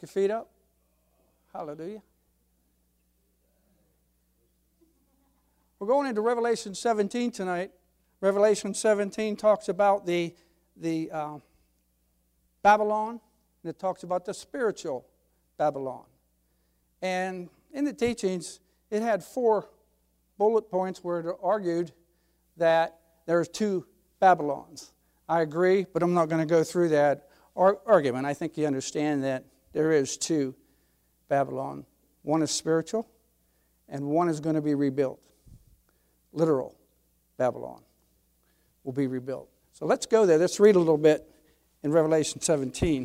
Pick your feet up. Hallelujah. We're going into Revelation 17 tonight. Revelation 17 talks about the Babylon, and it talks about the spiritual Babylon. And in the teachings, it had 4 bullet points where it argued that there's 2 Babylons. I agree, but I'm not going to go through that argument. I think you understand that there is 2 Babylon. One is spiritual, and one is going to be rebuilt. Literal Babylon will be rebuilt. So let's go there. Let's read a little bit in Revelation 17.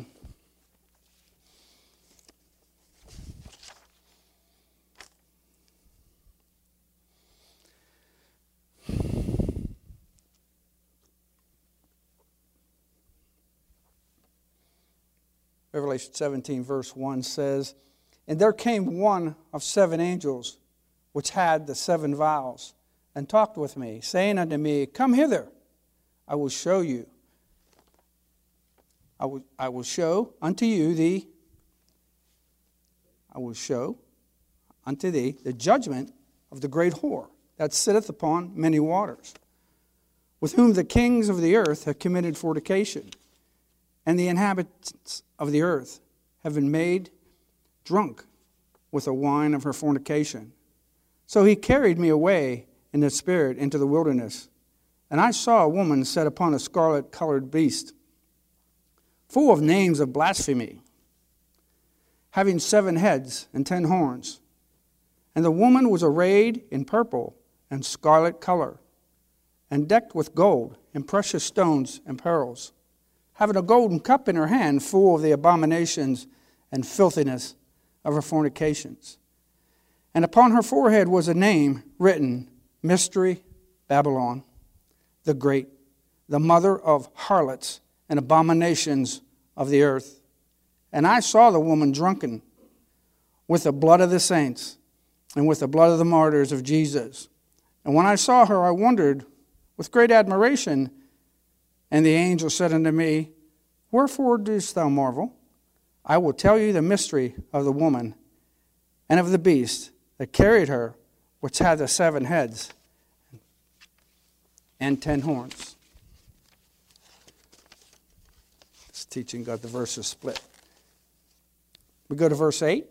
Revelation 17 verse 1 says, "And there came one of 7 angels, which had the 7 vials, and talked with me, saying unto me, Come hither, I will show you. I will show unto thee the judgment of the great whore that sitteth upon many waters, with whom the kings of the earth have committed fornication, and the inhabitants of the earth have been made drunk with the wine of her fornication. So he carried me away in the spirit into the wilderness, and I saw a woman set upon a scarlet-colored beast, full of names of blasphemy, having 7 heads and 10 horns. And the woman was arrayed in purple and scarlet color, and decked with gold and precious stones and pearls, having a golden cup in her hand full of the abominations and filthiness of her fornications. And upon her forehead was a name written, Mystery Babylon, the Great, the mother of harlots and abominations of the earth. And I saw the woman drunken with the blood of the saints and with the blood of the martyrs of Jesus. And when I saw her, I wondered with great admiration. And the angel said unto me, Wherefore dost thou marvel? I will tell you the mystery of the woman and of the beast that carried her, which had the 7 heads and 10 horns. This teaching got the verses split. We go to verse 8.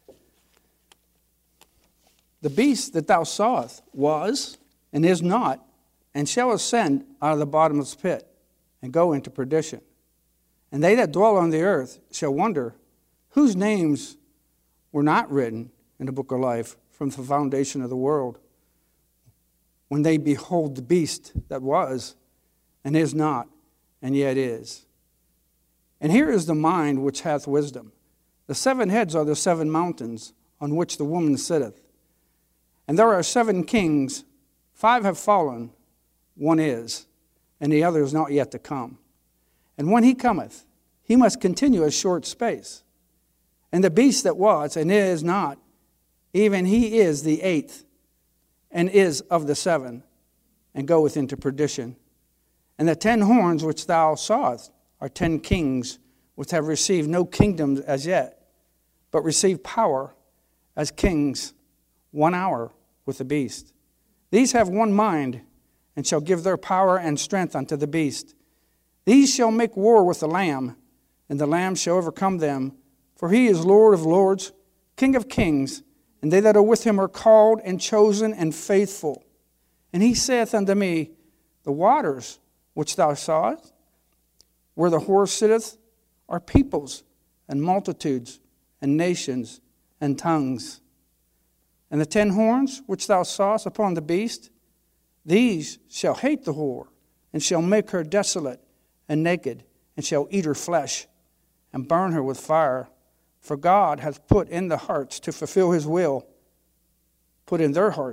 The beast that thou sawest was and is not, and shall ascend out of the bottomless pit, and go into perdition. And they that dwell on the earth shall wonder, whose names were not written in the book of life from the foundation of the world, when they behold the beast that was, and is not, and yet is. And here is the mind which hath wisdom. The 7 heads are the 7 mountains on which the woman sitteth. And there are 7 kings, 5 have fallen, 1 is, and the other is not yet to come. And when he cometh, he must continue a short space. And the beast that was and is not, even he is the 8th, and is of the 7, and goeth into perdition. And the 10 horns which thou sawest are 10 kings, which have received no kingdom as yet, but receive power as kings 1 hour with the beast. These have one mind, and shall give their power and strength unto the beast. These shall make war with the Lamb, and the Lamb shall overcome them. For he is Lord of lords, King of kings, and they that are with him are called and chosen and faithful. And he saith unto me, The waters which thou sawest, where the whore sitteth, are peoples and multitudes and nations and tongues. And the 10 horns which thou sawest upon the beast, these shall hate the whore, and shall make her desolate and naked, and shall eat her flesh, and burn her with fire. For God hath put in their hearts to fulfill his will, and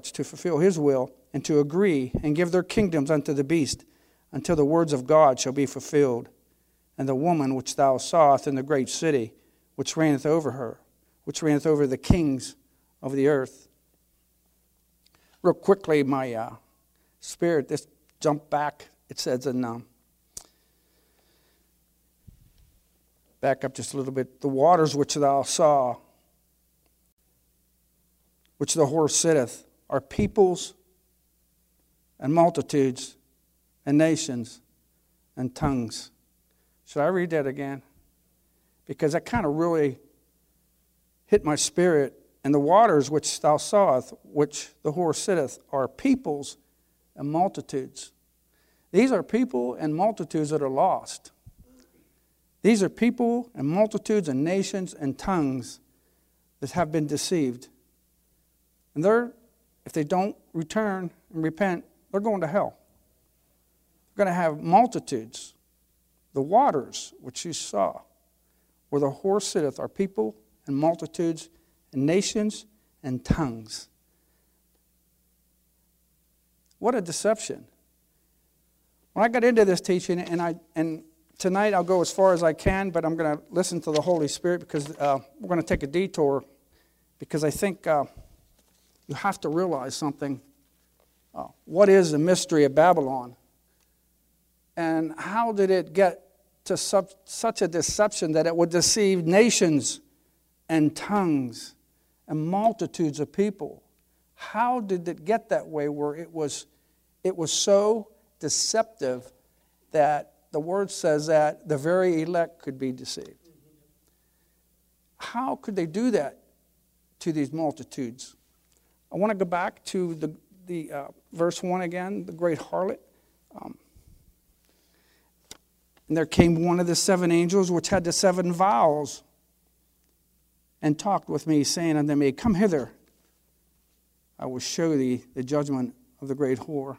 to agree, and give their kingdoms unto the beast, until the words of God shall be fulfilled. And the woman which thou sawest in the great city, which reigneth over the kings of the earth. Real quickly, my spirit, this jump back, it says in Back up just a little bit. The waters which thou saw, which the horse sitteth, are peoples and multitudes and nations and tongues. Should I read that again? Because that kind of really hit my spirit. And the waters which thou sawest, which the horse sitteth, are peoples and multitudes. These are people and multitudes that are lost. These are people and multitudes and nations and tongues that have been deceived. And if they don't return and repent, they're going to hell. They're going to have multitudes. The waters which you saw, where the horse sitteth, are people and multitudes and nations and tongues. What a deception. When I got into this teaching, and tonight I'll go as far as I can, but I'm going to listen to the Holy Spirit because we're going to take a detour, because I think you have to realize something. What is the mystery of Babylon? And how did it get to such a deception that it would deceive nations and tongues and multitudes of people? How did it get that way where it was so deceptive that the word says that the very elect could be deceived? How could they do that to these multitudes? I want to go back to the verse 1 again, the great harlot. And there came one of the 7 angels which had the 7 vials, and talked with me, saying unto me, Come hither, I will show thee the judgment of the great whore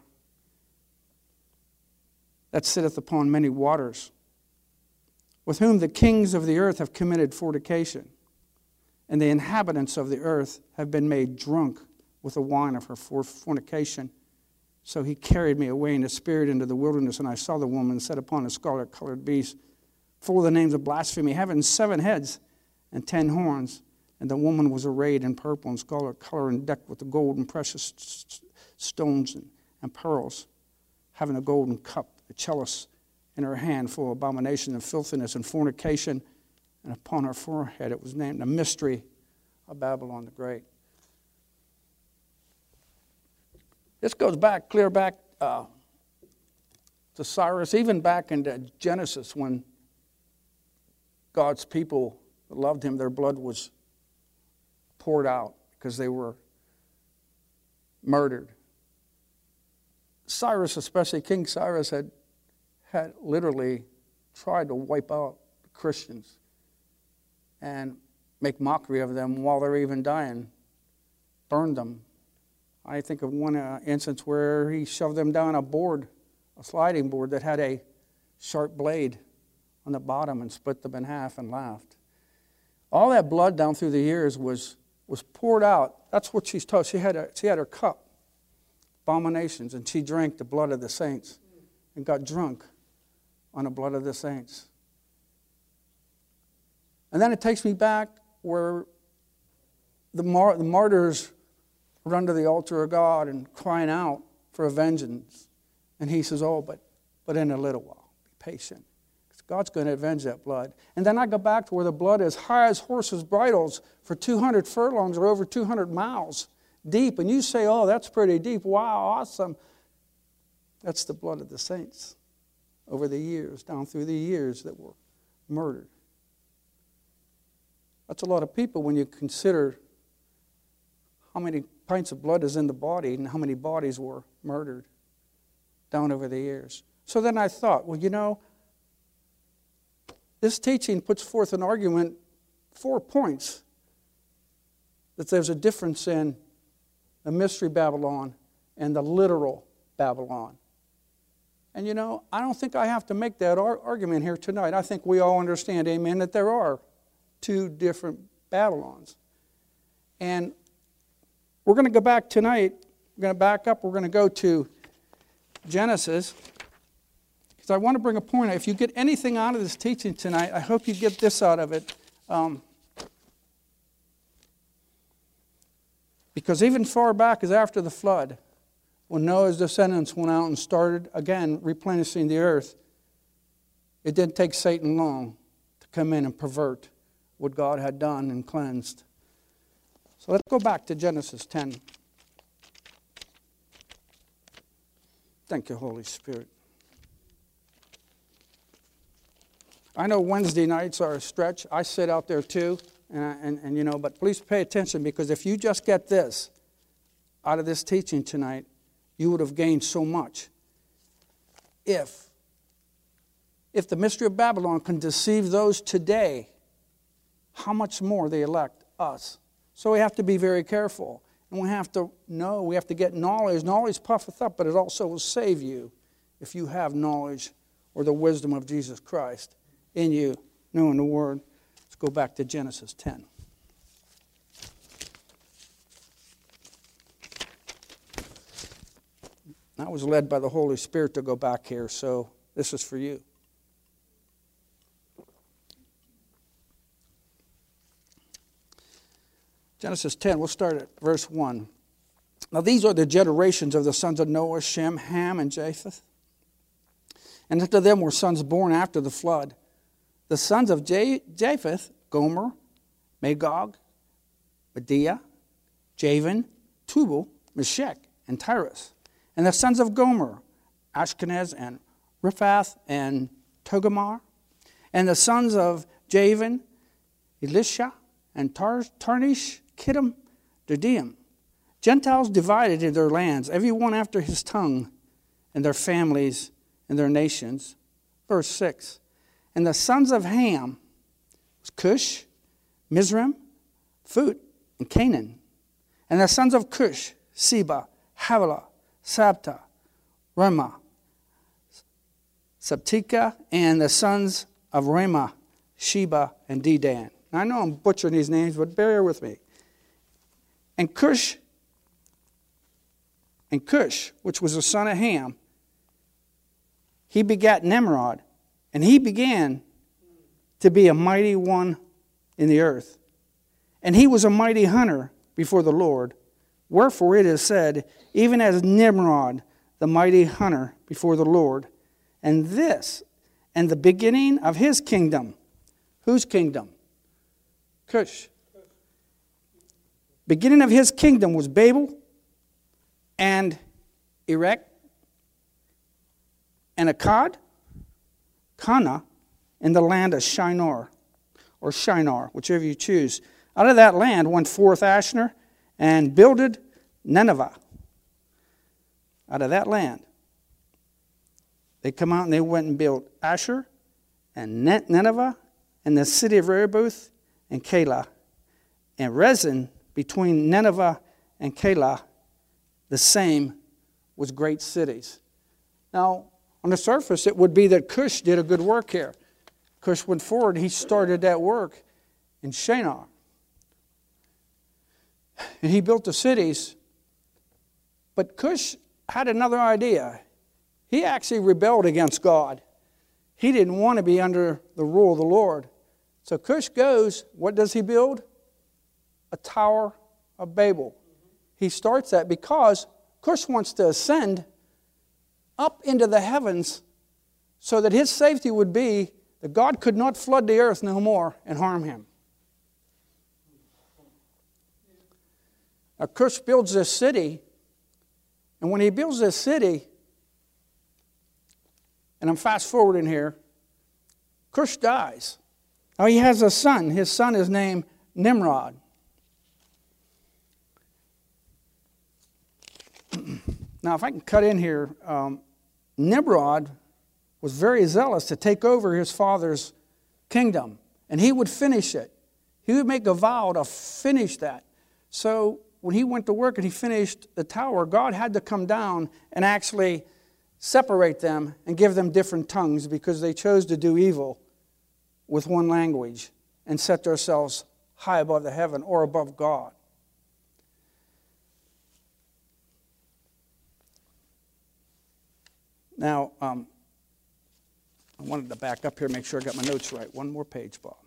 that sitteth upon many waters, with whom the kings of the earth have committed fornication, and the inhabitants of the earth have been made drunk with the wine of her fornication. So he carried me away in the spirit into the wilderness, and I saw the woman set upon a scarlet-colored beast, full of the names of blasphemy, having 7 heads and 10 horns. And the woman was arrayed in purple and scarlet color, and decked with the gold and precious stones and pearls, having a golden cup, a chalice in her hand, full of abomination and filthiness and fornication. And upon her forehead it was named the mystery of Babylon the Great. This goes back, clear back to Cyrus, even back into Genesis, when God's people that loved him, their blood was poured out because they were murdered. Cyrus, especially King Cyrus, had literally tried to wipe out the Christians and make mockery of them while they're even dying, burned them. I think of one instance where he shoved them down a sliding board that had a sharp blade on the bottom, and split them in half and laughed. All that blood down through the years was poured out. That's what she's told. She had her cup, abominations, and she drank the blood of the saints and got drunk on the blood of the saints. And then it takes me back where the martyrs were under the altar of God and crying out for a vengeance. And he says, but in a little while, be patient. Because God's going to avenge that blood. And then I go back to where the blood is high as horses' bridles for 200 furlongs or over 200 miles deep. And you say, that's pretty deep. Wow, awesome. That's the blood of the saints over the years, down through the years that were murdered. That's a lot of people when you consider how many pints of blood is in the body and how many bodies were murdered down over the years. So then I thought, this teaching puts forth an argument, 4 points, that there's a difference in the mystery Babylon and the literal Babylon. And I don't think I have to make that argument here tonight. I think we all understand, amen, that there are 2 different Babylons. And we're going to go back tonight. We're going to back up. We're going to go to Genesis, because I want to bring a point. If you get anything out of this teaching tonight, I hope you get this out of it. Because even far back as after the flood, when Noah's descendants went out and started again replenishing the earth, it didn't take Satan long to come in and pervert what God had done and cleansed. So let's go back to Genesis 10. Thank you, Holy Spirit. I know Wednesday nights are a stretch. I sit out there too, and but please pay attention, because if you just get this out of this teaching tonight, you would have gained so much. If the mystery of Babylon can deceive those today, how much more the elect, us. So we have to be very careful. And we have to know, we have to get knowledge. Knowledge puffeth up, but it also will save you if you have knowledge or the wisdom of Jesus Christ in you, knowing the Word. Let's go back to Genesis 10. I was led by the Holy Spirit to go back here, so this is for you. Genesis 10, we'll start at verse 1. Now these are the generations of the sons of Noah, Shem, Ham, and Japheth. And unto them were sons born after the flood. The sons of Japheth, Gomer, Magog, Medea, Javan, Tubal, Meshech, and Tyrus. And the sons of Gomer, Ashkenaz, and Riphath, and Togarmah. And the sons of Javan, Elisha, and Tarnish, Kittim, Dedim. Gentiles divided in their lands, every one after his tongue, and their families and their nations. Verse 6. And the sons of Ham was Cush, Mizraim, Phut, and Canaan. And the sons of Cush, Seba, Havilah, Sabta, Ramah, Sabtika, and the sons of Ramah, Sheba, and Dedan. Now, I know I'm butchering these names, but bear with me. And Cush, which was the son of Ham, he begat Nimrod, and he began to be a mighty one in the earth. And he was a mighty hunter before the Lord. Wherefore it is said, even as Nimrod, the mighty hunter before the Lord. And this, and the beginning of his kingdom. Whose kingdom? Cush. Beginning of his kingdom was Babel and Erech and Akkad, Cana, in the land of Shinar, or Shinar, whichever you choose. Out of that land went forth Ashner and builded Nineveh. Out of that land. They come out and they went and built Asher and Nineveh and the city of Rehoboth and Calah. And Rezin, between Nineveh and Calah, the same was great cities. Now, on the surface, it would be that Cush did a good work here. Cush went forward, he started that work in Shinar. And he built the cities. But Cush had another idea. He actually rebelled against God. He didn't want to be under the rule of the Lord. So Cush goes, what does he build? A Tower of Babel. He starts that because Cush wants to ascend up into the heavens so that his safety would be that God could not flood the earth no more and harm him. Now Cush builds this city, and when he builds this city, and I'm fast forwarding here, Cush dies. Now he has a son. His son is named Nimrod. Now, if I can cut in here, Nimrod was very zealous to take over his father's kingdom, and he would finish it. He would make a vow to finish that. So when he went to work and he finished the tower, God had to come down and actually separate them and give them different tongues because they chose to do evil with one language and set themselves high above the heaven or above God. Now, I wanted to back up here, make sure I got my notes right. One more page, Bob.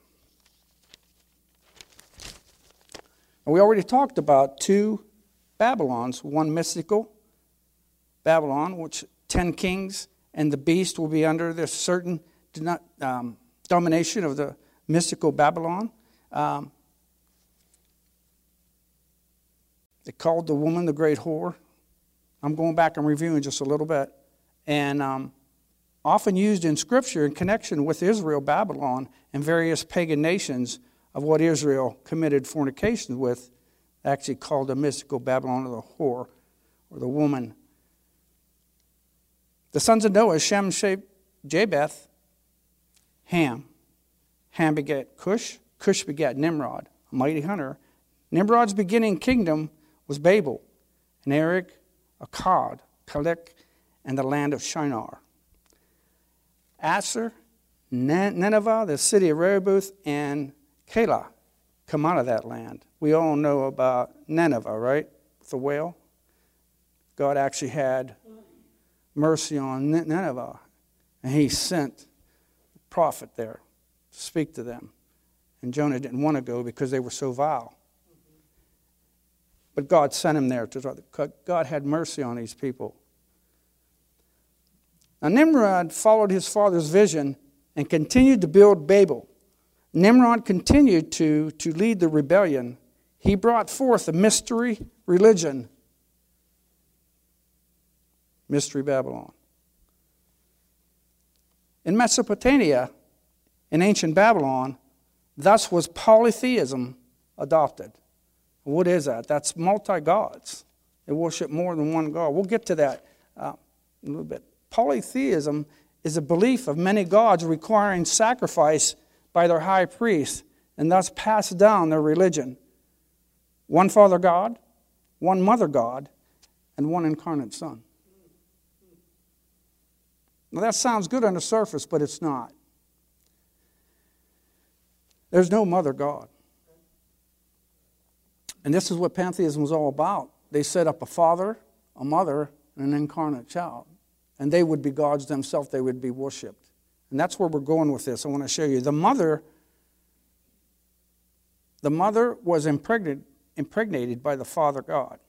And we already talked about two Babylons, one mystical Babylon, which 10 kings and the beast will be under this certain domination of the mystical Babylon. They called the woman the great whore. I'm going back and reviewing just a little bit. And often used in Scripture in connection with Israel, Babylon, and various pagan nations of what Israel committed fornication with, actually called the mystical Babylon, or the whore, or the woman. The sons of Noah, Shem, Japheth, Ham. Ham begat Cush. Cush begat Nimrod, a mighty hunter. Nimrod's beginning kingdom was Babel, and Erech, Akkad, Calneh, and the land of Shinar. Asshur, Nineveh, the city of Rehoboth, and Calah come out of that land. We all know about Nineveh, right? The whale. God actually had mercy on Nineveh, and he sent a prophet there to speak to them. And Jonah didn't want to go because they were so vile. But God sent him there. God had mercy on these people. Now Nimrod followed his father's vision and continued to build Babel. Nimrod continued to lead the rebellion. He brought forth a mystery religion. Mystery Babylon. In Mesopotamia, in ancient Babylon, thus was polytheism adopted. What is that? That's multi-gods. They worship more than one God. We'll get to that a little bit. Polytheism is a belief of many gods requiring sacrifice by their high priest, and thus pass down their religion. One Father God, one Mother God, and one incarnate Son. Now that sounds good on the surface, but it's not. There's no Mother God. And this is what pantheism was all about. They set up a father, a mother, and an incarnate child. And they would be gods themselves. They would be worshipped. And that's where we're going with this. I want to show you. The mother was impregnated by the Father God.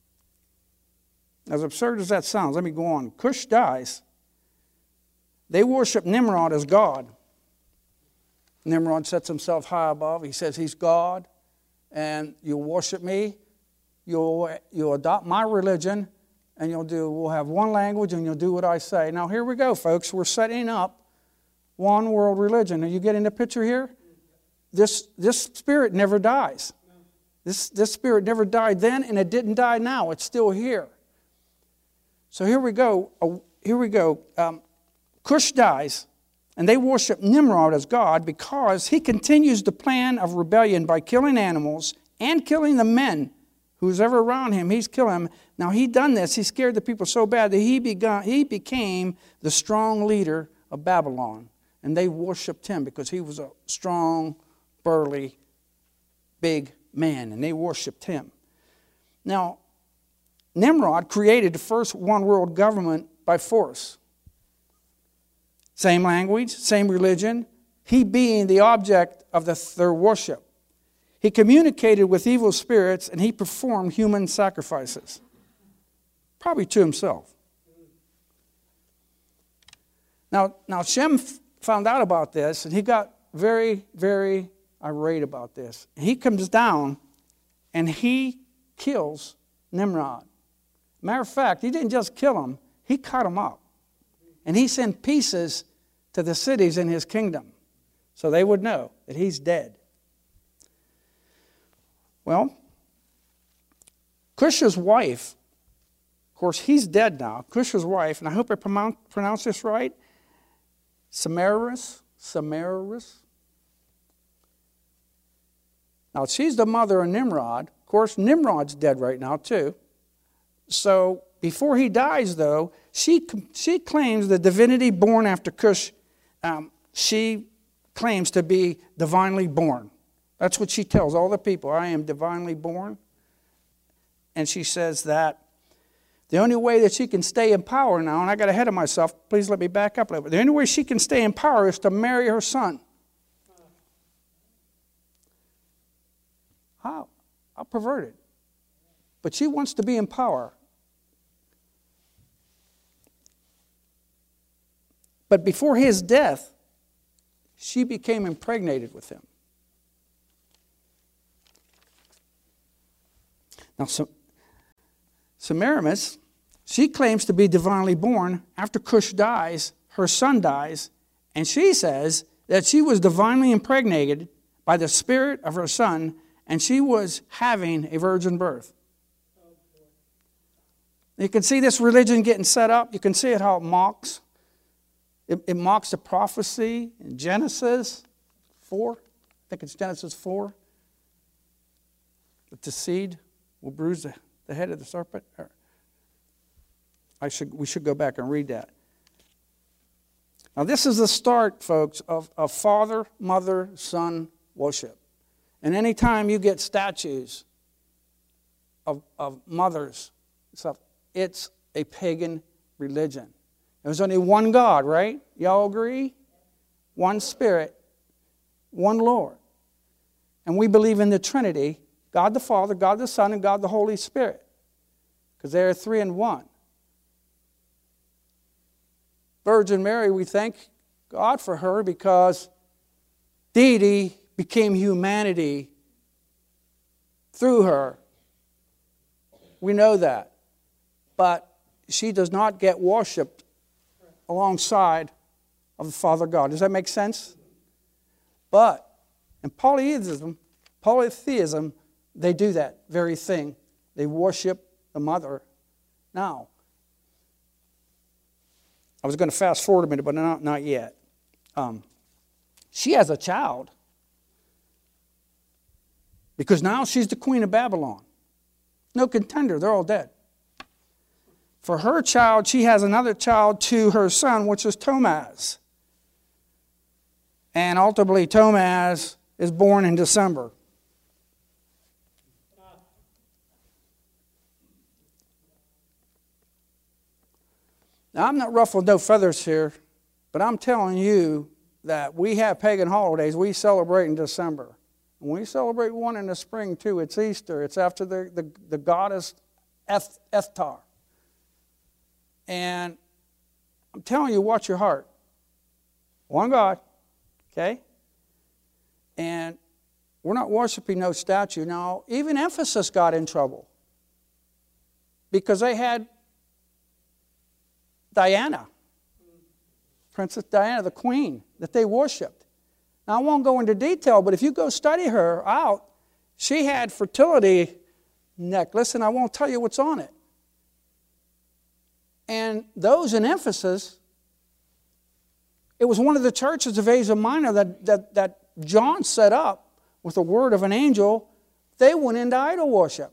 As absurd as that sounds, let me go on. Cush dies. They worship Nimrod as God. Nimrod sets himself high above. He says he's God, and you'll worship me. You'll adopt my religion, and we'll have one language, and you'll do what I say. Now here we go, folks. We're setting up one world religion. Are you getting the picture here? This spirit never dies. This spirit never died then, and it didn't die now. It's still here. So here we go. Cush dies, and they worship Nimrod as God because he continues the plan of rebellion by killing animals and killing the men. Who's ever around him, he's killing them. Now he done this. He scared the people so bad that he became the strong leader of Babylon. And they worshipped him because he was a strong, burly, big man. And they worshipped him. Now, Nimrod created the first one world government by force. Same language, same religion. He being the object of their worship. He communicated with evil spirits, and he performed human sacrifices. Probably to himself. Now Shem found out about this, and he got very, very irate about this. He comes down, and he kills Nimrod. Matter of fact, he didn't just kill him, he cut him up. And he sent pieces to the cities in his kingdom, so they would know that he's dead. Well, Cush's wife, of course, he's dead now. Cush's wife, and I hope I pronounce this right, Samaris. Now, she's the mother of Nimrod. Of course, Nimrod's dead right now, too. So, before he dies, though, she claims the divinity born after Cush. She claims to be divinely born. That's what she tells all the people. I am divinely born. And she says that the only way that she can stay in power now, and I got ahead of myself, please let me back up a little bit. The only way she can stay in power is to marry her son. How perverted. But she wants to be in power. But before his death, she became impregnated with him. Now, Semiramis, she claims to be divinely born. After Cush dies, her son dies, and she says that she was divinely impregnated by the spirit of her son, and she was having a virgin birth. You can see this religion getting set up. You can see it how it mocks. It mocks the prophecy in Genesis 4. I think it's Genesis 4. That the seed will bruise the head of the serpent. We should go back and read that. Now this is the start, folks, of father, mother, son worship. And anytime you get statues of mothers, stuff, it's a pagan religion. There's only one God, right? Y'all agree? One Spirit, one Lord. And we believe in the Trinity, God the Father, God the Son, and God the Holy Spirit. Because they are three in one. Virgin Mary, we thank God for her because deity became humanity through her. We know that. But she does not get worshipped alongside of the Father God. Does that make sense? But in polytheism, they do that very thing. They worship the mother. Now, I was going to fast forward a minute, but not yet. She has a child because now she's the queen of Babylon. No contender. They're all dead. For her child, she has another child to her son, which is Tammuz. And ultimately, Tammuz is born in December. Now, I'm not ruffling no feathers here, but I'm telling you that we have pagan holidays we celebrate in December. And we celebrate one in the spring, too. It's Easter. It's after the goddess Ethtar. And I'm telling you, watch your heart. One God, okay? And we're not worshiping no statue. Now, even Ephesus got in trouble because they had Diana, Princess Diana, the queen, that they worshipped. Now, I won't go into detail, but if you go study her out, she had fertility necklace, and I won't tell you what's on it. And those in Ephesus, it was one of the churches of Asia Minor that John set up with the word of an angel. They went into idol worship.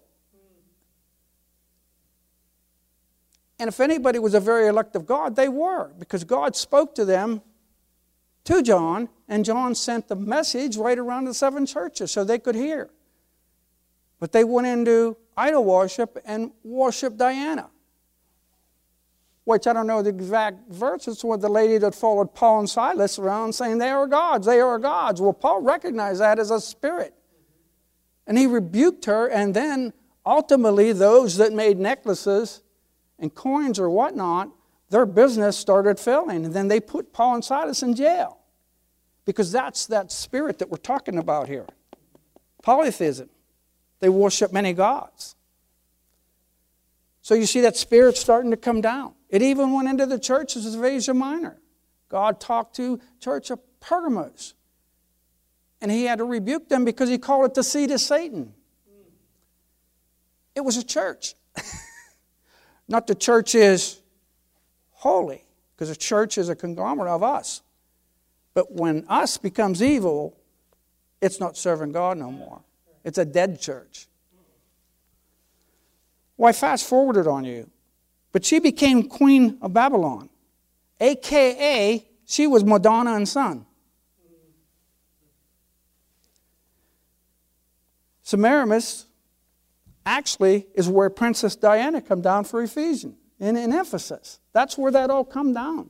And if anybody was a very elect of God, they were, because God spoke to them, to John, and John sent the message right around the 7 churches so they could hear. But they went into idol worship and worshiped Diana, which I don't know the exact verse. It's what the lady that followed Paul and Silas around saying they are gods, they are gods. Well, Paul recognized that as a spirit. And he rebuked her, and then ultimately those that made necklaces and coins or whatnot, their business started failing. And then they put Paul and Silas in jail. Because that's that spirit that we're talking about here. Polytheism. They worship many gods. So you see that spirit starting to come down. It even went into the churches of Asia Minor. God talked to church of Pergamos. And he had to rebuke them because he called it the seed of Satan. It was a church. Not the church is holy, because the church is a conglomerate of us. But when us becomes evil, it's not serving God no more. It's a dead church. Well, I fast forwarded on you. But she became queen of Babylon. A.K.A. she was Madonna and son. Semiramis actually is where Princess Diana come down for Ephesians, in Ephesus. That's where that all come down.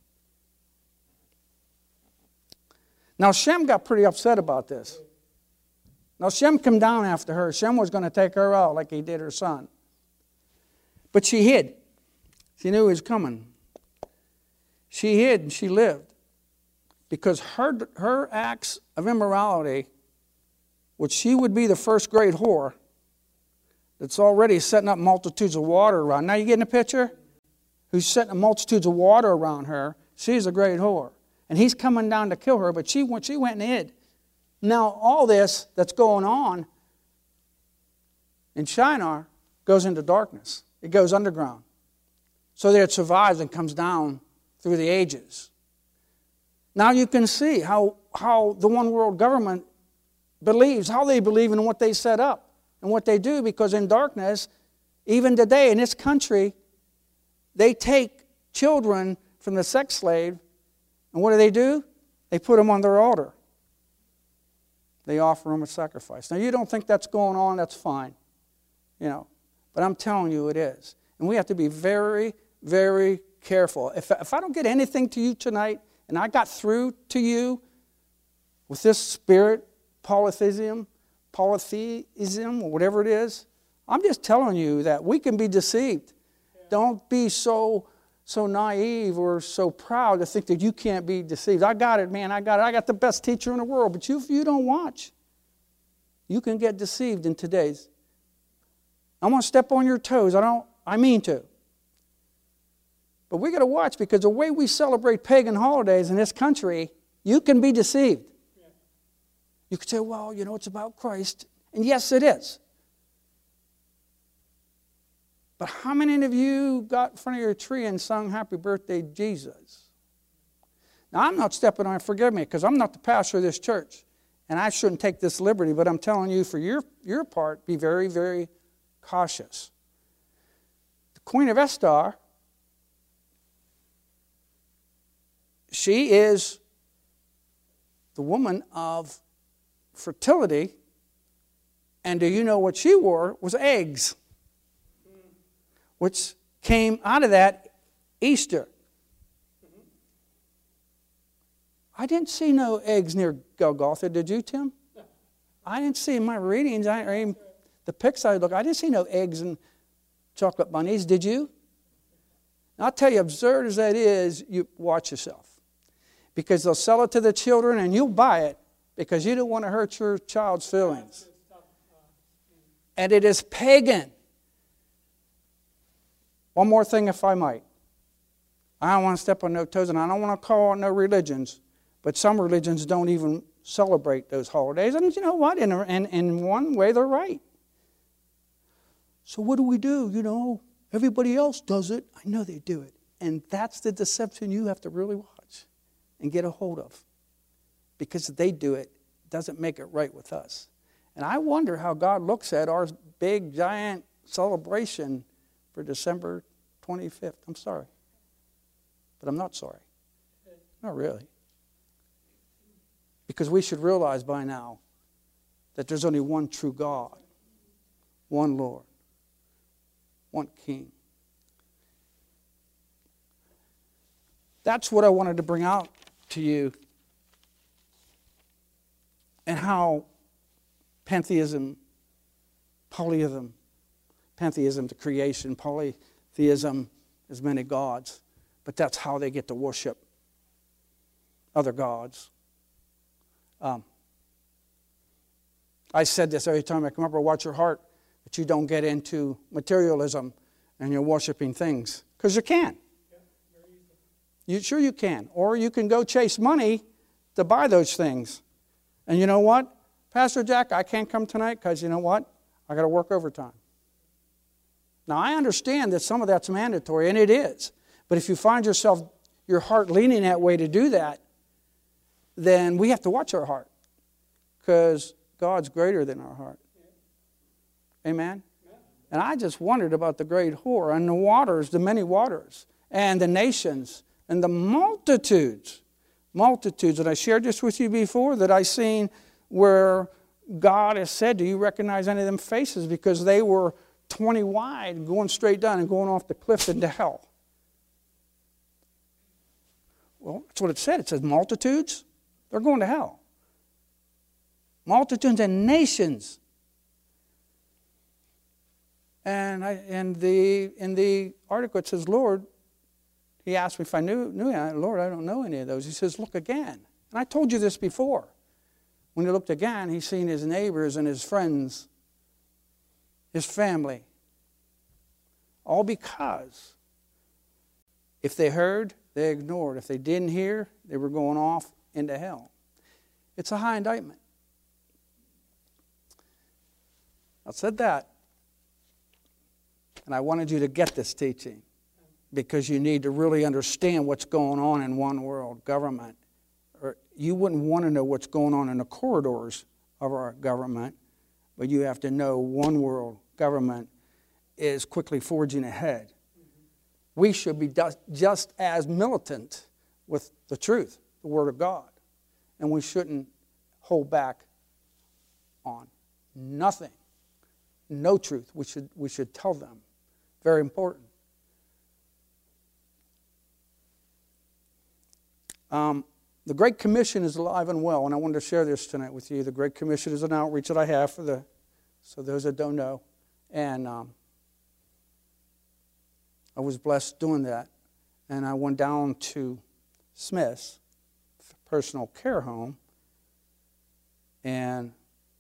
Now Shem got pretty upset about this. Now Shem come down after her. Shem was going to take her out like he did her son. But she hid. She knew he was coming. She hid and she lived. because her acts of immorality, which she would be the first great whore, that's already setting up multitudes of water around. Now you getting a picture? Who's setting multitudes of water around her. She's a great whore. And he's coming down to kill her, but she went and hid. Now all this that's going on in Shinar goes into darkness. It goes underground. So that it survives and comes down through the ages. Now you can see how the one world government believes, how they believe in what they set up and what they do, because in darkness, even today in this country, they take children from the sex slave, and what do? They put them on their altar. They offer them a sacrifice. Now you don't think that's going on, that's fine. But I'm telling you it is. And we have to be very, very careful. If I don't get anything to you tonight, and I got through to you with this spirit, polytheism, or whatever it is, I'm just telling you that we can be deceived. Yeah. Don't be so naive or so proud to think that you can't be deceived. I got it, man. I got the best teacher in the world. But if you don't watch, you can get deceived in today's. I'm going to step on your toes. I mean to. But we got to watch, because the way we celebrate pagan holidays in this country, you can be deceived. Yeah. You could say, well, it's about Christ. And yes, it is. But how many of you got in front of your tree and sung Happy Birthday, Jesus? Now, I'm not stepping on it, forgive me, because I'm not the pastor of this church. And I shouldn't take this liberty, but I'm telling you, for your part, be very, very cautious. The Queen of Estar, she is the woman of fertility, and do you know what she wore was eggs, which came out of that Easter. I didn't see no eggs near Golgotha, did you, Tim? I didn't see in my readings, the pics I looked, I didn't see no eggs and chocolate bunnies, did you? And I'll tell you, absurd as that is, you watch yourself. Because they'll sell it to the children and you'll buy it because you don't want to hurt your child's feelings. And it is pagan. One more thing, if I might. I don't want to step on no toes, and I don't want to call on no religions, but some religions don't even celebrate those holidays. And you know what? In one way, they're right. So what do? Everybody else does it. I know they do it. And that's the deception you have to really watch and get a hold of. Because they do it, doesn't make it right with us. And I wonder how God looks at our big, giant celebration for December 25th. I'm sorry. But I'm not sorry. Not really. Because we should realize by now that there's only one true God, one Lord, one King. That's what I wanted to bring out to you, and how pantheism, polytheism, the creation, polytheism is many gods, but that's how they get to worship other gods. I said this every time I come up, or watch your heart, that you don't get into materialism and you're worshiping things, because you can. Sure you can. Or you can go chase money to buy those things. And you know what? Pastor Jack, I can't come tonight because you know what? I got to work overtime. Now, I understand that some of that's mandatory, and it is. But if you find yourself, your heart leaning that way to do that, then we have to watch our heart, because God's greater than our heart. Amen? And I just wondered about the great whore and the waters, the many waters, and the nations, and the multitudes. And I shared this with you before, that I seen where God has said, do you recognize any of them faces? Because they were 20 wide, going straight down and going off the cliff into hell. Well, that's what it said. It says multitudes. They're going to hell. Multitudes and nations. And in the article it says, Lord, he asked me if I knew. Lord, I don't know any of those. He says, look again. And I told you this before. When he looked again, he seen his neighbors and his friends, his family. All because if they heard, they ignored. If they didn't hear, they were going off into hell. It's a high indictment. I said that, and I wanted you to get this teaching because you need to really understand what's going on in one world government. Or you wouldn't want to know what's going on in the corridors of our government, but you have to know one world government is quickly forging ahead. We should be just as militant with the truth, the Word of God, and we shouldn't hold back on nothing. No truth. We should tell them. Very important. The Great Commission is alive and well, and I wanted to share this tonight with you. The Great Commission is an outreach that I have so those that don't know. And I was blessed doing that. And I went down to Smith's personal care home, and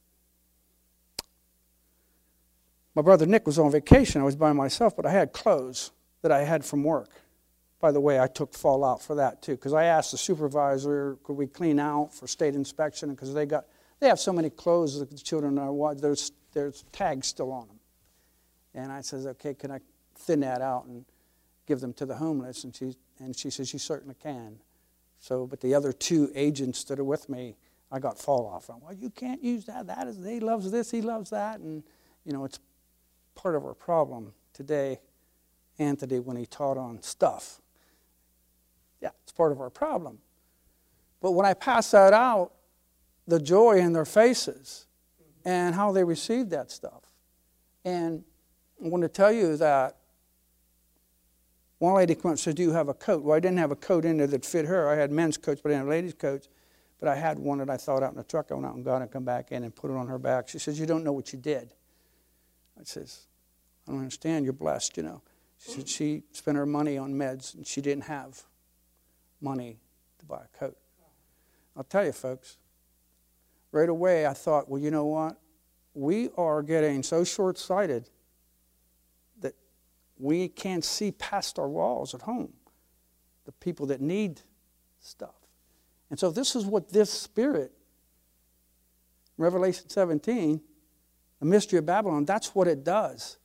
my brother Nick was on vacation. I was by myself, but I had clothes that I had from work. By the way, I took fallout for that too, because I asked the supervisor, could we clean out for state inspection? Because they have so many clothes that the children are watching, there's tags still on them. And I says, okay, can I thin that out and give them to the homeless? And she says, you certainly can. So, but the other two agents that are with me, I got fallout from. Well, you can't use that. He loves this, he loves that, and it's part of our problem today. Anthony, when he taught on stuff. Yeah, it's part of our problem. But when I pass that out, the joy in their faces and how they received that stuff. And I want to tell you that one lady came up and said, do you have a coat? Well, I didn't have a coat in there that fit her. I had men's coats, but I didn't have ladies' coats. But I had one that I thought out in the truck. I went out and got it and come back in and put it on her back. She says, you don't know what you did. I says, I don't understand. You're blessed, She said she spent her money on meds and she didn't have money to buy a coat. I'll tell you, folks, right away I thought, well, you know what? We are getting so short-sighted that we can't see past our walls at home, the people that need stuff. And so this is what this Spirit, Revelation 17, the mystery of Babylon, that's what it does.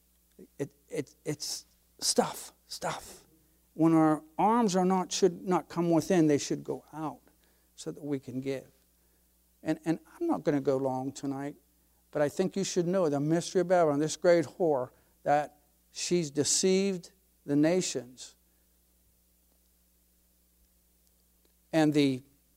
It's stuff. When our arms should not come within, they should go out so that we can give. And I'm not going to go long tonight, but I think you should know the mystery of Babylon, this great whore, that she's deceived the nations. And the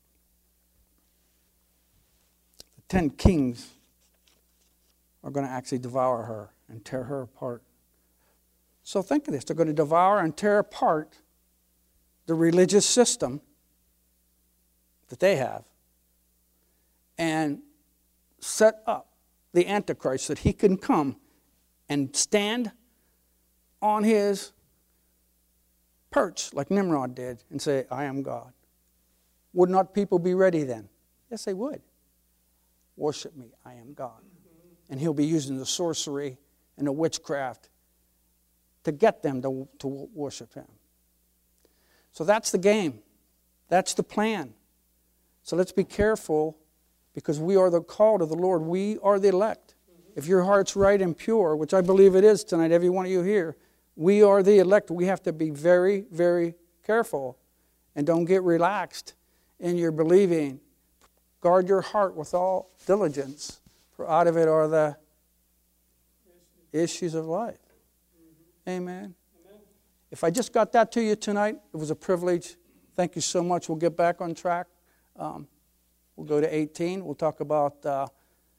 10 kings are going to actually devour her and tear her apart. So think of this. They're going to devour and tear apart the religious system that they have and set up the Antichrist so that he can come and stand on his perch like Nimrod did and say, I am God. Would not people be ready then? Yes, they would. Worship me, I am God. And he'll be using the sorcery and the witchcraft to get them to worship him. So that's the game. That's the plan. So let's be careful because we are the called of the Lord. We are the elect. If your heart's right and pure, which I believe it is tonight, every one of you here, we are the elect. We have to be very, very careful and don't get relaxed in your believing. Guard your heart with all diligence, for out of it are the issues of life. Amen. If I just got that to you tonight, it was a privilege. Thank you so much. We'll get back on track. We'll go to 18. We'll talk about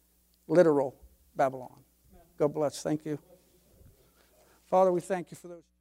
literal Babylon. God bless. Thank you. Father, we thank you for those.